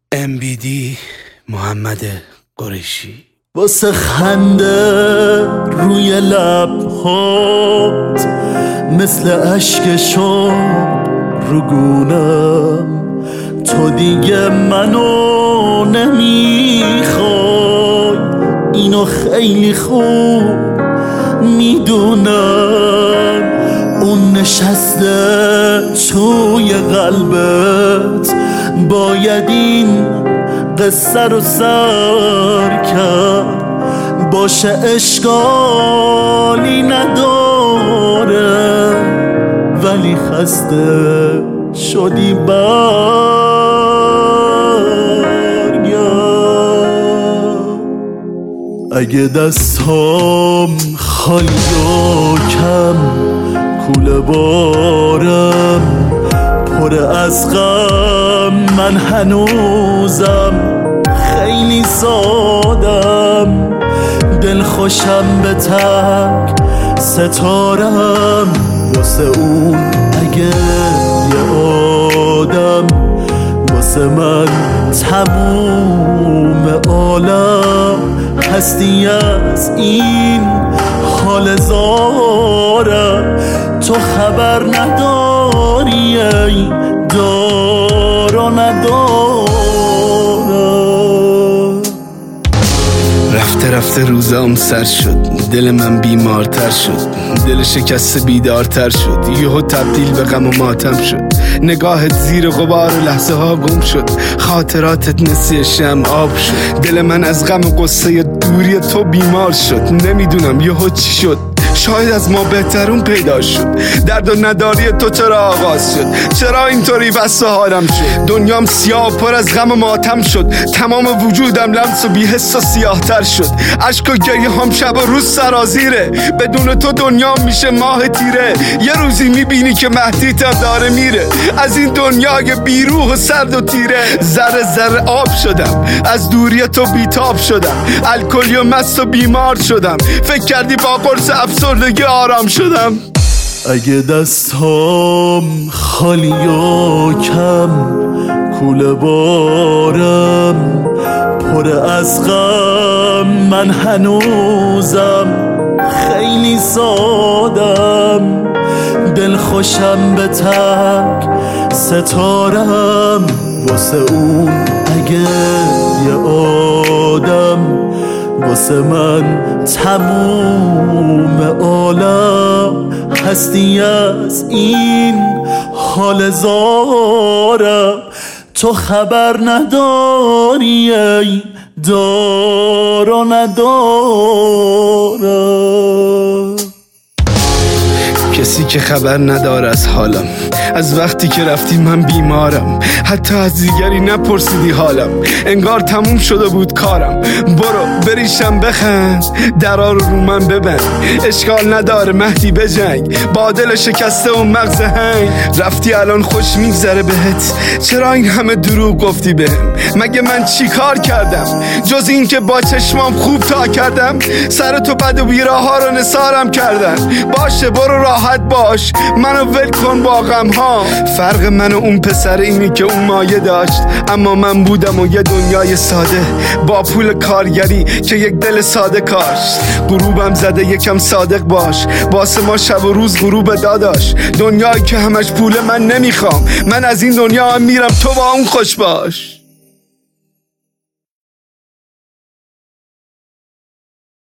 MBD محمد قریشی. واسه خنده روی لبهات مثل اشک شب رو گونم، تو دیگه منو نمیخوای، اینو خیلی خوب میدونم. اون نشسته توی قلبت، باید این قصه رو سر کرد. باشه اشکالی نداره، ولی خسته شدی برگرد. اگه دستام خالی و کم کوله بارم پر از غم، من هنوزم خیلی سادم، دل خوشم به تک ستارم. واسه اون اگه یه آدم، واسه من تموم عالم. هستی از این حال زارم، تو خبر نداری ای دار و ندارم. رفته رفته روزام سر شد، دل من بیمارتر شد، دل شکسته بیدارتر شد، یهو تبدیل به غم و ماتم شد. نگاهت زیر غبار لحظه ها گم شد، خاطراتت نسی شم آب شد. دل من از غم و قصه دوری تو بیمار شد، نمیدونم یهو چی شد. شاید از ما بهترون پیدا شد، درد و نداری تو چرا آغاز شد؟ چرا اینطوری بس حالم شد؟ دنیام سیاه پر از غم و ماتم شد، تمام وجودم لمس و بی‌حس و سیاه‌تر شد. اشک و گریه هم شب و روز سرازیره، بدون تو دنیا میشه ماه تیره. یه روزی میبینی که مهدیتم داره میره، از این دنیای بیروح و سرد و تیره. ذره ذره آب شدم، از دوری تو بیتاب شدم، الکلی و مست و بیمار شدم. فکر کردی با قرص افسردگی آرام شدم؟ اگه دستام خالی و کم کوله بارم پر از غم، من هنوزم خیلی سادم، دل خوشم به تک ستارم. واسه اون اگه یه آدم، واسه من تموم عالم. هستی از این حال زارم، تو خبر نداری ای دار و ندارم. کسی که خبر نداره از حالم، از وقتی که رفتی من بیمارم، حتی از دیگری نپرسیدی حالم، انگار تموم شده بود کارم. برو بریشم بخند، درا رو من ببند، اشکال نداره مهدی بجنگ، با دل شکسته و مغز هنگ. رفتی الان خوش میگذره بهت، چرا این همه دروغ گفتی بهم؟ مگه من چی کار کردم جز این که با چشمام خوب تا کردم؟ سر تو بد و بیراها رو نثارم کردن. باشه برو راحت باش، منو ول کن با غم ها. فرق من و اون پسر اینی که اون مایه داشت، اما من بودم و یه دنیای ساده با پول کارگری که یک دل ساده کاشت. غروبم زده یکم صادق باش، واسه ما شب و روز غروب داداش. دنیایی که همش پول من نمیخوام، من از این دنیا هم میرم، تو با اون خوش باش.